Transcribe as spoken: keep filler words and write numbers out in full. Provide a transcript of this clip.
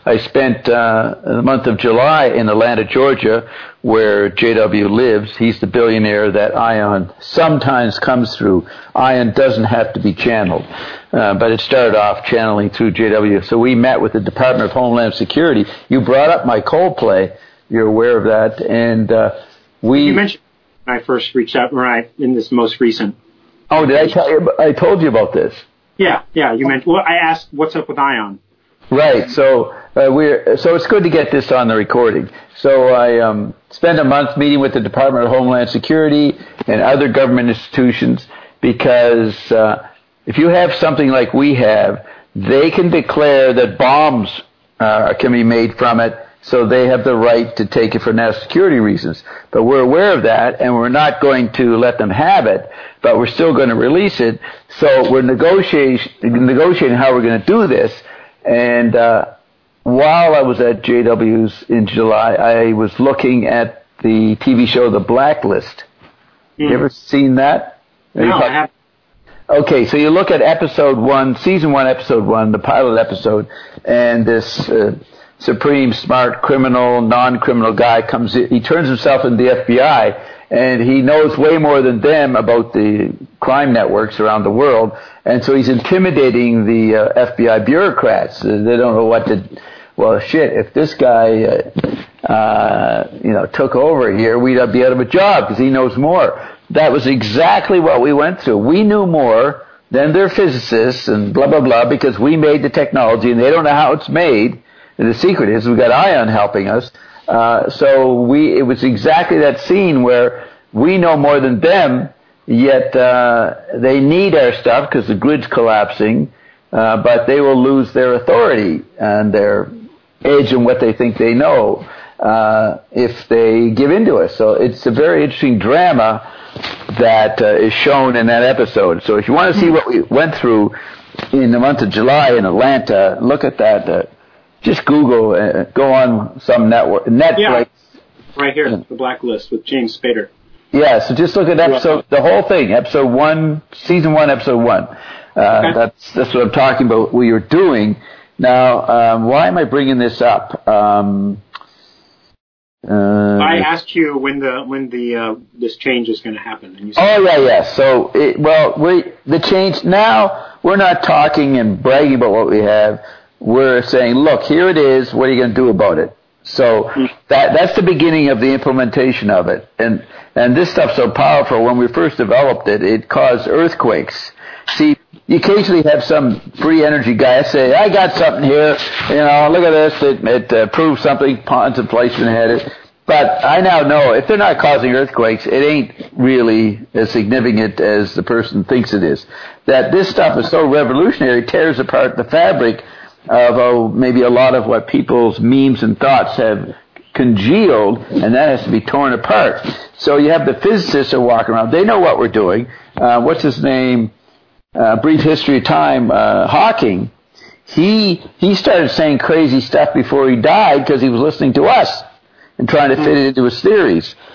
I spent uh, the month of July in Atlanta, Georgia, where J W lives. He's the billionaire that Ion sometimes comes through. Ion doesn't have to be channeled, uh, but it started off channeling through J W. So we met with the Department of Homeland Security. You brought up my Coldplay. You're aware of that. And uh, we... You mentioned when I first reached out, right, in this most recent... Oh, did I tell you? I told you about this. Yeah, yeah. You meant... Well, I asked, what's up with Ion? Right. So uh, we're so it's good to get this on the recording. So I um, spent a month meeting with the Department of Homeland Security and other government institutions because uh, if you have something like we have, they can declare that bombs uh, can be made from it. So they have the right to take it for national security reasons. But we're aware of that, and we're not going to let them have it, but we're still going to release it. So we're negotiating, negotiating how we're going to do this. And uh, while I was at J W's in July, I was looking at the T V show The Blacklist. Mm. You ever seen that? No, I haven't. Okay, so you look at episode one, season one, episode one, the pilot episode, and this uh, supreme smart criminal, non-criminal guy comes in. He turns himself into the F B I, and he knows way more than them about the crime networks around the world. And so he's intimidating the uh, F B I bureaucrats. They don't know what to... Well, shit, if this guy, uh, uh, you know, took over here, we'd be out of a job because he knows more. That was exactly what we went through. We knew more than their physicists and blah, blah, blah, because we made the technology, and they don't know how it's made. And the secret is we've got Ion helping us. Uh, so we, it was exactly that scene where we know more than them, yet uh, they need our stuff because the grid's collapsing, uh, but they will lose their authority and their edge in what they think they know uh, if they give in to us. So it's a very interesting drama that uh, is shown in that episode. So if you want to see what we went through in the month of July in Atlanta, look at that. Uh, just Google, uh, go on some network, Netflix. Yeah, right here, The Blacklist with James Spader. Yeah, so just look at episode, the whole thing, episode one, season one, episode one. Uh, okay. That's that's what I'm talking about. What you're doing now. Um, why am I bringing this up? Um, uh, I asked you when the when the uh, this change is going to happen, and you said, oh yeah, yeah. So it, well, we the change now. We're not talking and bragging about what we have. We're saying, look, here it is. What are you going to do about it? So that that's the beginning of the implementation of it. And and this stuff's so powerful. When we first developed it, it caused earthquakes. See, you occasionally have some free energy guy say, I got something here. You know, look at this. It, it uh, proves something. Ponds and Fleischmann had it. But I now know if they're not causing earthquakes, it ain't really as significant as the person thinks it is. That this stuff is so revolutionary, it tears apart the fabric of oh, maybe a lot of what people's memes and thoughts have congealed, and that has to be torn apart. So you have the physicists who are walking around. They know what we're doing. Uh, what's his name? Uh, Brief History of Time, uh, Hawking. He he started saying crazy stuff before he died because he was listening to us and trying to fit it into his theories.